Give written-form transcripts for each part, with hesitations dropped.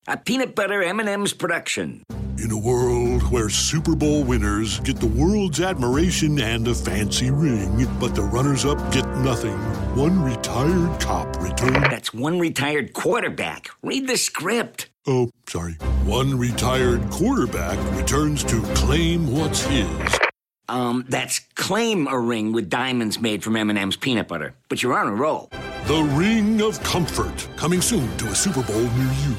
A peanut butter M&M's production. In a world where Super Bowl winners get the world's admiration and a fancy ring, but the runners-up get nothing, one retired cop returns... That's one retired quarterback. Read the script. Oh, sorry. One retired quarterback returns to claim what's his. That's claim a ring with diamonds made from M&M's peanut butter. But you're on a roll. The Ring of Comfort, coming soon to a Super Bowl near you.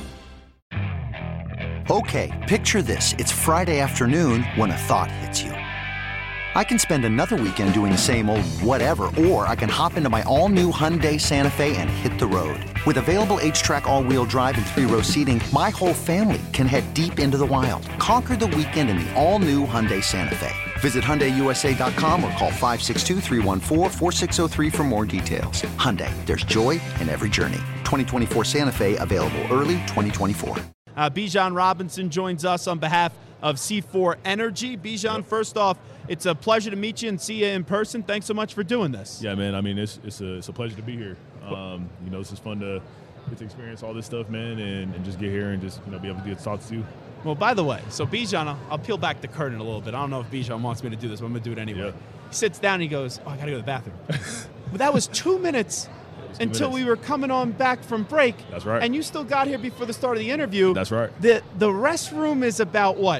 Okay, picture this. It's Friday afternoon when a thought hits you. I can spend another weekend doing the same old whatever, or I can hop into my all-new Hyundai Santa Fe and hit the road. With available H-Track all-wheel drive and 3-row seating, my whole family can head deep into the wild. Conquer the weekend in the all-new Hyundai Santa Fe. Visit HyundaiUSA.com or call 562-314-4603 for more details. Hyundai, there's joy in every journey. 2024 Santa Fe, available early 2024. Bijan Robinson joins us on behalf of C4 Energy. Bijan, first off, it's a pleasure to meet you and see you in person. Thanks so much for doing this. Yeah, man. I mean, it's a pleasure to be here. This is fun to get to experience all this stuff, man, and just get here and just be able to get to talk to you. Well, by the way, so Bijan, I'll peel back the curtain a little bit. I don't know if Bijan wants me to do this, but I'm going to do it anyway. Yeah. He sits down and he goes, I got to go to the bathroom. But that was 2 minutes until we were coming on back from break. That's right. And you still got here before the start of the interview. That's right. The restroom is about what?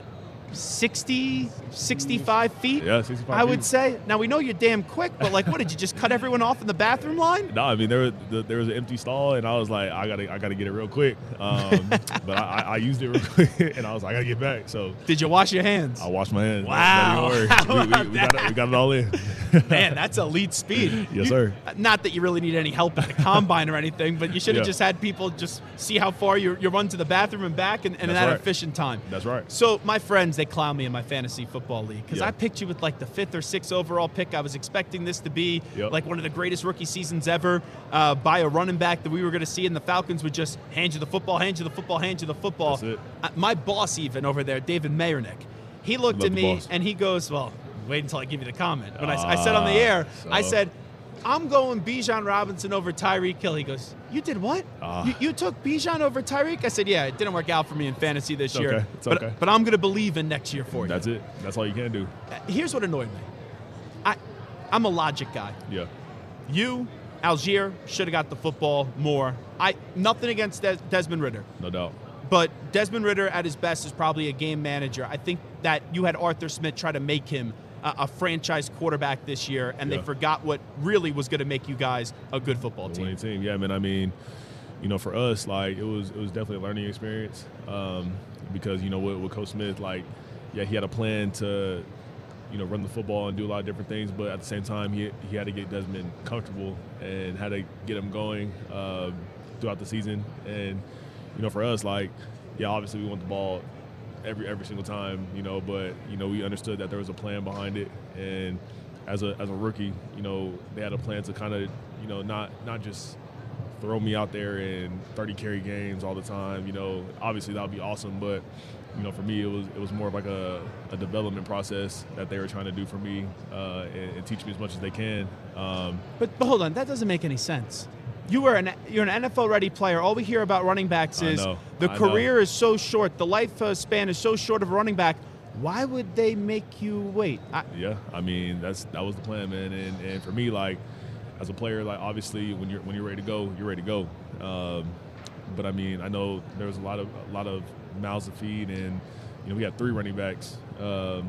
60, 65 feet? Yeah, 65 I would say. Now, we know you're damn quick, but what did you just cut everyone off in the bathroom line? No, I mean, there was an empty stall, and I was like, I gotta get it real quick. But I used it real quick, and I was like, I gotta get back. So did you wash your hands? I washed my hands. Wow. We got it all in. Man, that's elite speed. Yes, sir. Not that you really need any help at the combine or anything, but you should have just had people just see how far you run to the bathroom and back in that efficient time. That's right. So my friends, they clown me in my fantasy football league because I picked you with the 5th or 6th overall pick. I was expecting this to be one of the greatest rookie seasons ever by a running back that we were going to see, and the Falcons would just hand you the football, hand you the football, hand you the football. That's it. My boss even over there, David Mayernick, he looked at me and he goes, well, wait until I give you the comment. When I said on the air, I said, I'm going Bijan Robinson over Tyreek Hill. He goes, you did what? You took Bijan over Tyreek? I said, yeah, it didn't work out for me in fantasy this year. Okay. It's okay. But I'm going to believe in next year for you. That's it. That's all you can do. Here's what annoyed me. I'm a logic guy. Yeah. You, Algier, should have got the football more. Nothing against Desmond Ridder. No doubt. But Desmond Ridder at his best is probably a game manager. I think that you had Arthur Smith try to make him a franchise quarterback this year, and they forgot what really was going to make you guys a good football team. Winning team, yeah, man. I mean, for us, it was definitely a learning experience because with Coach Smith, he had a plan to run the football and do a lot of different things, but at the same time, he had to get Desmond comfortable and had to get him going throughout the season. And for us, obviously we want the ball every single time, but we understood that there was a plan behind it, and as a rookie, they had a plan to kind of not just throw me out there in 30 carry games all the time. Obviously that would be awesome, but for me it was more of a development process that they were trying to do for me and teach me as much as they can. But hold on, that doesn't make any sense. You're an NFL-ready player. All we hear about running backs is the career is so short, the life span is so short of a running back. Why would they make you wait? Yeah, I mean that was the plan, man. And for me, as a player, obviously when you're ready to go, you're ready to go. But I mean, I know there was a lot of mouths to feed, and we had 3 running backs, and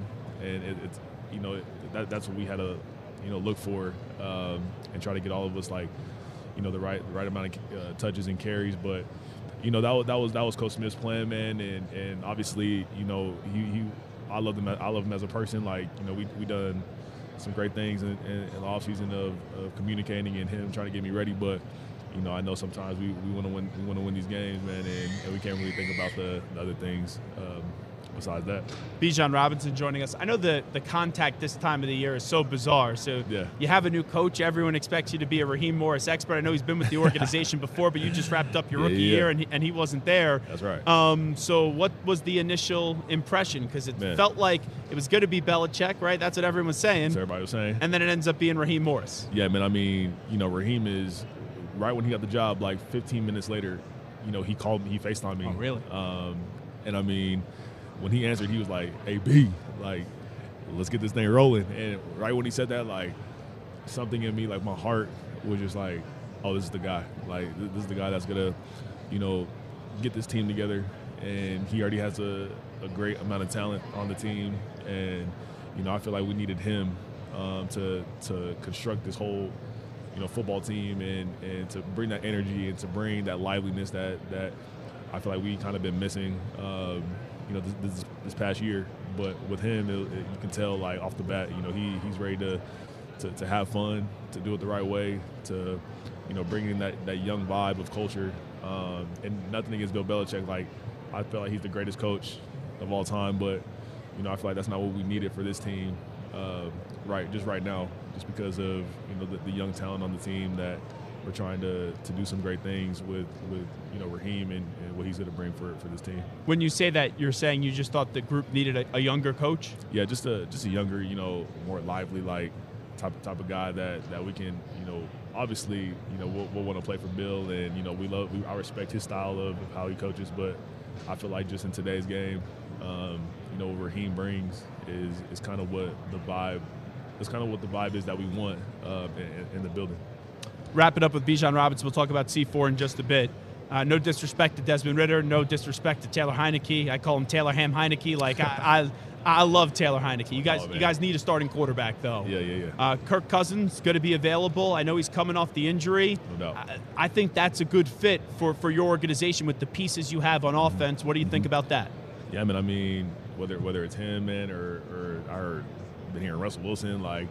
that's what we had to look for and try to get all of us the right amount of touches and carries. But that was Coach Smith's plan, man, and obviously I love him as a person. We done some great things in the offseason of communicating and him trying to get me ready, but I know sometimes we want to win. We want to win these games, man, and we can't really think about the other things besides that. Bijan Robinson joining us. I know the contact this time of the year is so bizarre. So you have a new coach. Everyone expects you to be a Raheem Morris expert. I know he's been with the organization before, but you just wrapped up your rookie year, and he wasn't there. That's right. So what was the initial impression? Because it felt like it was going to be Belichick, right? That's what everyone was saying. That's what everybody was saying. And then it ends up being Raheem Morris. Yeah, man. I mean, Raheem is right when he got the job. 15 minutes later, he called me, he FaceTimed me. Oh, really? And I mean, when he answered, he was like, "Hey, B, like, let's get this thing rolling." And right when he said that, like, something in me, like my heart was just like, "Oh, this is the guy. Like, this is the guy that's gonna, get this team together." And he already has a great amount of talent on the team, and I feel like we needed him to construct this whole football team and to bring that energy and to bring that liveliness that I feel like we kind of been missing this past year. But with him, you can tell, like, off the bat, he's ready to have fun, to do it the right way, to bring in that young vibe of culture. And nothing against Bill Belichick. Like, I feel like he's the greatest coach of all time, but I feel like that's not what we needed for this team right now, just because of the young talent on the team that we're trying to do some great things with Raheem and what he's going to bring for this team. When you say that, you're saying you just thought the group needed a younger coach? Yeah, just a younger, more lively, like, type of guy that we can, obviously, we'll want to play for Bill, and I respect his style of how he coaches, but I feel like just in today's game, what Raheem brings is kind of what the vibe. It's kind of what the vibe is that we want in the building. Wrap it up with Bijan Robinson. We'll talk about C4 in just a bit. No disrespect to Desmond Ridder. No disrespect to Taylor Heineke. I call him Taylor Ham Heineke. Like, I love Taylor Heineke. You guys need a starting quarterback, though. Yeah. Kirk Cousins going to be available. I know he's coming off the injury. No doubt. I think that's a good fit for your organization with the pieces you have on offense. What do you think about that? Yeah, I mean, whether it's him, man, or been hearing Russell Wilson, like,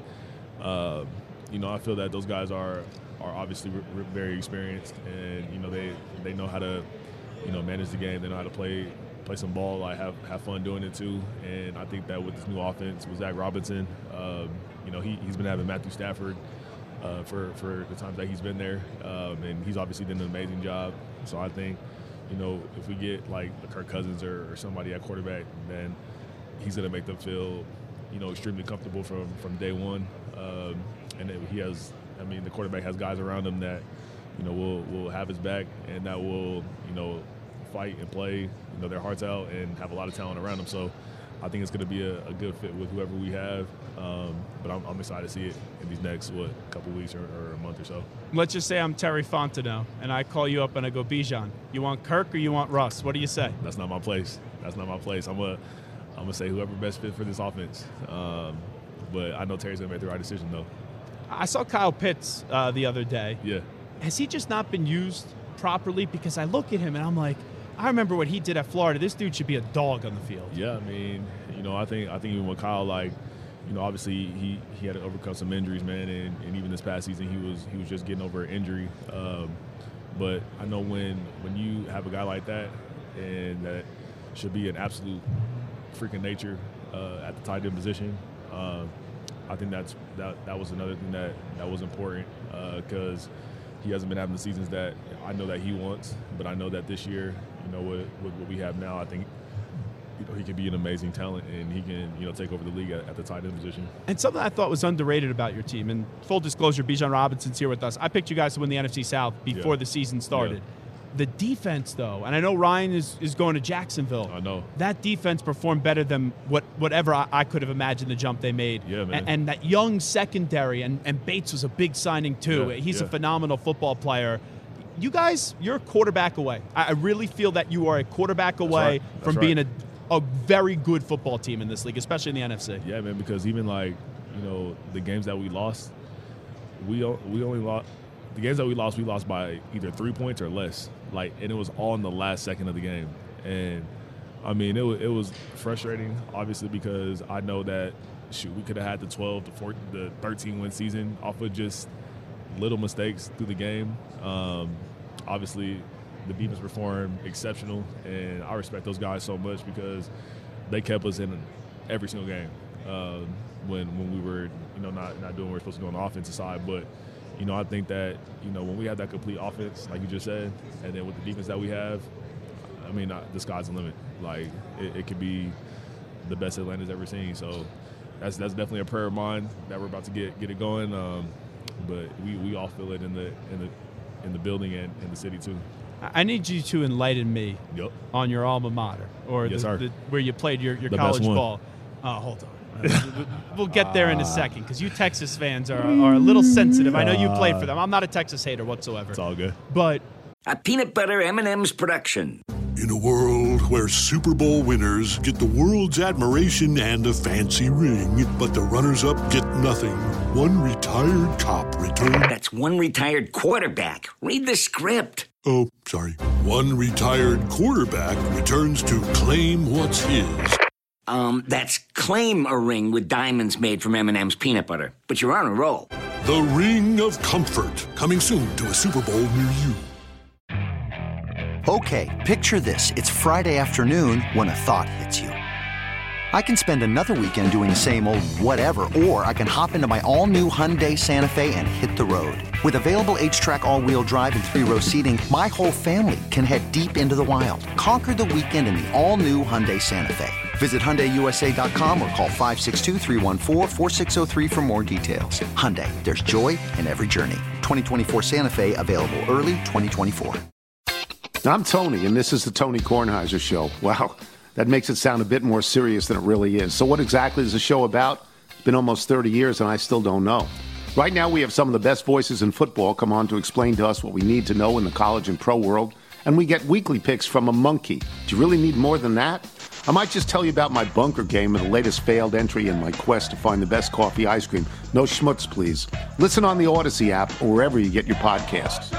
I feel that those guys are obviously very experienced, and they know how to manage the game. They know how to play some ball, like have fun doing it too. And I think that with this new offense with Zach Robinson, he's been having Matthew Stafford for the times that he's been there, and he's obviously done an amazing job. So I think if we get like a Kirk Cousins or somebody at quarterback, then he's going to make them feel extremely comfortable from day one. And the quarterback has guys around him that will have his back and that will fight and play their hearts out and have a lot of talent around them. So I think it's going to be a good fit with whoever we have. But I'm excited to see it in these next couple weeks or a month or so. Let's just say I'm Terry Fontenot and I call you up and I go, Bijan, you want Kirk or you want Russ? What do you say? That's not my place. I'm gonna say whoever best fit for this offense. But I know Terry's gonna make the right decision though. I saw Kyle Pitts the other day. Yeah. Has he just not been used properly? Because I look at him and I'm like, I remember what he did at Florida. This dude should be a dog on the field. Yeah, I mean, I think even with Kyle, like, obviously he had to overcome some injuries, man, and even this past season he was just getting over an injury. But I know when you have a guy like that, and that should be an absolute freaking nature at the tight end position. I think that was another thing that was important because he hasn't been having the seasons that I know that he wants. But I know that this year, with what we have now, I think he can be an amazing talent and he can take over the league at the tight end position. And something I thought was underrated about your team, and full disclosure, Bijan Robinson's here with us. I picked you guys to win the NFC South before the season started. Yeah. The defense, though, and I know Ryan is going to Jacksonville. I know. That defense performed better than whatever I could have imagined the jump they made. Yeah, man. And that young secondary, and Bates was a big signing, too. Yeah, he's a phenomenal football player. You guys, you're a quarterback away. I really feel that you are a quarterback away from being a very good football team in this league, especially in the NFC. Yeah, man, because even the games that we lost, we only lost. The games that we lost by either 3 points or less. And it was all in the last second of the game. And, I mean, it was frustrating, obviously, because I know that, we could have had the 12 to 14, the 13-win season off of just little mistakes through the game. Obviously, the defense performed exceptional, and I respect those guys so much because they kept us in every single game when we were, not doing what we're supposed to do on the offensive side. But I think that, when we have that complete offense, like you just said, and then with the defense that we have, I mean, the sky's the limit. Like, it could be the best Atlanta's ever seen. So that's definitely a prayer of mine that we're about to get it going. But we all feel it in the building and in the city too. I need you to enlighten me on your alma mater, or where you played your college ball. Hold on. We'll get there in a second, because you Texas fans are a little sensitive. I know you played for them. I'm not a Texas hater whatsoever. It's all good. But a peanut butter M&M's production. In a world where Super Bowl winners get the world's admiration and a fancy ring, but the runners-up get nothing, one retired cop returns. That's one retired quarterback. Read the script. Oh, sorry. One retired quarterback returns to claim what's his. That's claim a ring with diamonds made from M&M's peanut butter. But you're on a roll. The Ring of Comfort, coming soon to a Super Bowl near you. Okay, picture this. It's Friday afternoon when a thought hits you. I can spend another weekend doing the same old whatever, or I can hop into my all-new Hyundai Santa Fe and hit the road. With available H-Track all-wheel drive and 3-row seating, my whole family can head deep into the wild. Conquer the weekend in the all-new Hyundai Santa Fe. Visit HyundaiUSA.com or call 562-314-4603 for more details. Hyundai, there's joy in every journey. 2024 Santa Fe, available early 2024. I'm Tony, and this is the Tony Kornheiser Show. Wow, that makes it sound a bit more serious than it really is. So what exactly is the show about? It's been almost 30 years, and I still don't know. Right now, we have some of the best voices in football come on to explain to us what we need to know in the college and pro world, and we get weekly picks from a monkey. Do you really need more than that? I might just tell you about my bunker game and the latest failed entry in my quest to find the best coffee ice cream. No schmutz, please. Listen on the Odyssey app or wherever you get your podcasts.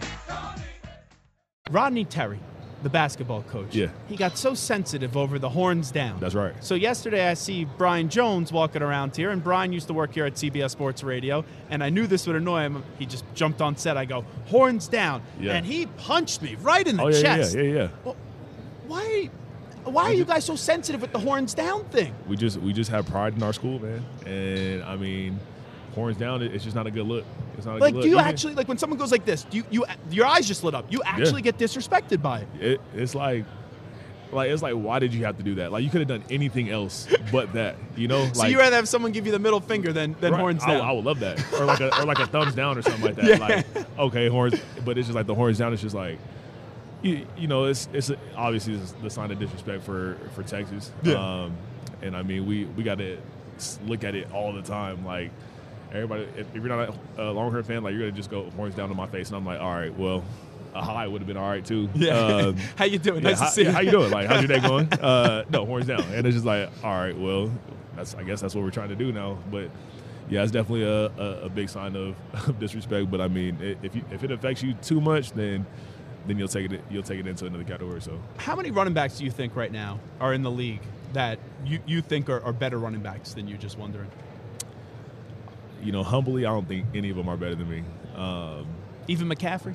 Rodney Terry, the basketball coach, he got so sensitive over the horns down. That's right. So yesterday I see Brian Jones walking around here, and Brian used to work here at CBS Sports Radio, and I knew this would annoy him. He just jumped on set. I go, horns down. Yeah. And he punched me right in the chest. Yeah. Well, why are you guys so sensitive with the horns down thing? We just have pride in our school, man. And, I mean, horns down, it's just not a good look. It's not a good look. Do you actually, when someone goes like this, your eyes just lit up. You actually get disrespected by it. It's like, why did you have to do that? Like, you could have done anything else but that, you know? So you rather have someone give you the middle finger than horns down? I would love that. Or like a thumbs down or something like that. Yeah. Like, okay, horns, but it's just like the horns down. It's just like, you know, it's obviously it's the sign of disrespect for Texas. Yeah. And I mean, we got to look at it all the time. Like, everybody, if you're not a Longhorn fan, like, you're gonna just go horns down to my face, and I'm like, all right, well, a high would have been all right too. Yeah. How you doing? Nice to see you. How you doing? Like, how's your day going? No, horns down. And it's just like, all right, well, I guess that's what we're trying to do now. But yeah, it's definitely a big sign of disrespect. But I mean, if it affects you too much, then you'll take it into another category. So, how many running backs do you think right now are in the league that you think are better running backs than you? Just wondering. You know, humbly, I don't think any of them are better than me. Even McCaffrey?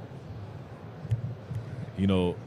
You know,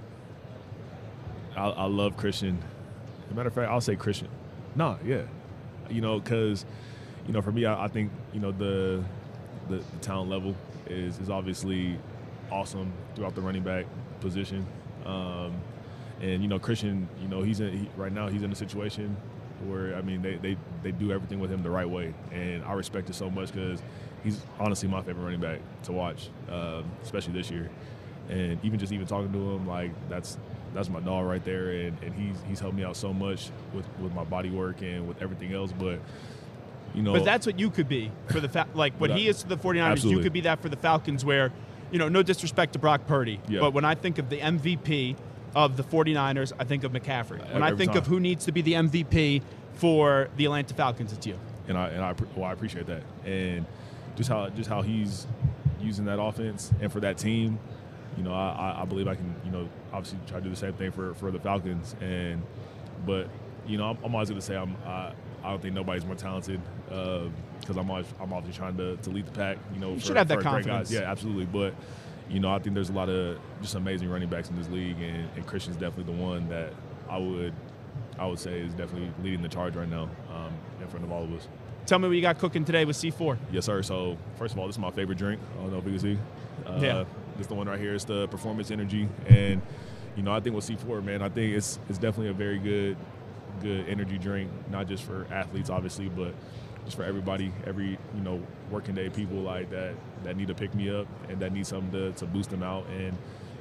I love Christian. As a matter of fact, I'll say Christian. You know, because, you know, for me, I think, you know, the talent level is obviously awesome throughout the running back position. And, you know, Christian, you know, right now he's in a situation where, I mean, they do everything with him the right way. And I respect it so much because he's honestly my favorite running back to watch, especially this year. And even talking to him, like, that's my dog right there. And he's helped me out so much with my body work and with everything else. But, you know. But that's what you could be for the what he is to the 49ers, absolutely. You could be that for the Falcons where, you know, no disrespect to Brock Purdy. Yeah. But when I think of the MVP of the 49ers, I think of McCaffrey. When I think of who needs to be the MVP for the Atlanta Falcons, it's you. And I appreciate that. And just how he's using that offense and for that team, you know, I believe I can, you know, obviously try to do the same thing for the Falcons. But you know, I'm always going to say I don't think nobody's more talented because I'm obviously trying to lead the pack. You know, you should have that confidence. Yeah, absolutely. But you know, I think there's a lot of just amazing running backs in this league, and Christian's definitely the one that I would say is definitely leading the charge right now in front of all of us. Tell me what you got cooking today with C4. Yes, sir. So first of all, this is my favorite drink. I don't know if you can see. This is the one right here. It's the Performance Energy, and you know, I think with C4, man, I think it's definitely a very good energy drink, not just for athletes, obviously, but just for everybody, every, you know, working day people like that need to pick me up and that need something to boost them out. And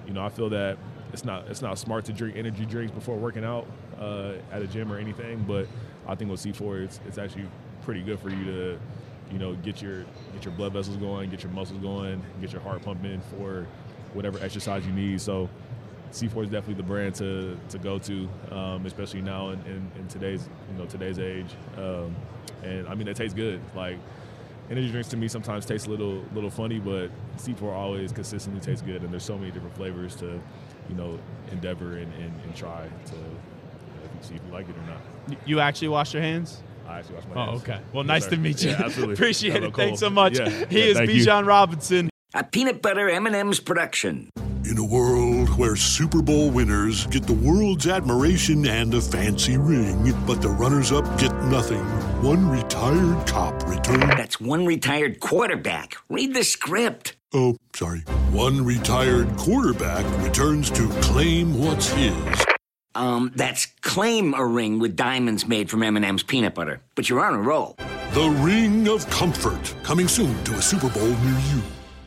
I feel that it's not smart to drink energy drinks before working out at a gym or anything, but I think with C4, it's actually pretty good for you to, get your blood vessels going, get your muscles going, get your heart pumping for whatever exercise you need. So C4 is definitely the brand to go to, especially now in today's age. And I mean, it tastes good. Like, energy drinks to me sometimes taste a little funny, but C4 always consistently tastes good, and there's so many different flavors to, endeavor and try to see if you like it or not. You actually wash your hands? I actually wash my hands. Oh, okay. Well, Yes, nice sir. to meet you. Yeah, absolutely. Appreciate it. Cool. Thanks so much. Yeah. He is Thank you. Bijan Robinson. A peanut butter M&M's production. In a world where Super Bowl winners get the world's admiration and a fancy ring, but the runners-up get nothing, one retired cop returned. That's one retired quarterback. Read the script. Oh, sorry. One retired quarterback returns to claim what's his. That's claim a ring with diamonds made from M&M's peanut butter. But you're on a roll. The Ring of Comfort, coming soon to a Super Bowl near you.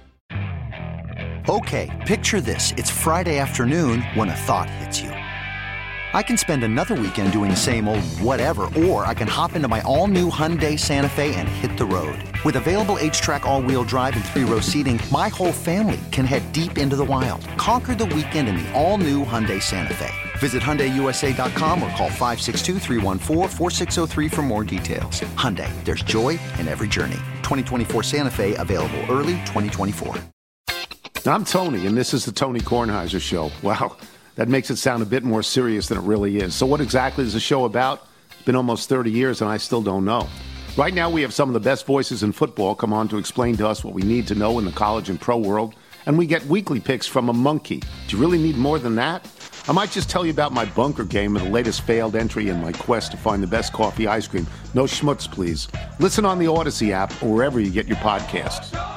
Okay, picture this. It's Friday afternoon when a thought hits you. I can spend another weekend doing the same old whatever, or I can hop into my all-new Hyundai Santa Fe and hit the road. With available H-Track all-wheel drive and 3-row seating, my whole family can head deep into the wild. Conquer the weekend in the all-new Hyundai Santa Fe. Visit HyundaiUSA.com or call 562-314-4603 for more details. Hyundai, there's joy in every journey. 2024 Santa Fe, available early 2024. I'm Tony, and this is the Tony Kornheiser Show. Wow, that makes it sound a bit more serious than it really is. So what exactly is the show about? It's been almost 30 years, and I still don't know. Right now, we have some of the best voices in football come on to explain to us what we need to know in the college and pro world, and we get weekly picks from a monkey. Do you really need more than that? I might just tell you about my bunker game and the latest failed entry in my quest to find the best coffee ice cream. No schmutz, please. Listen on the Odyssey app or wherever you get your podcasts.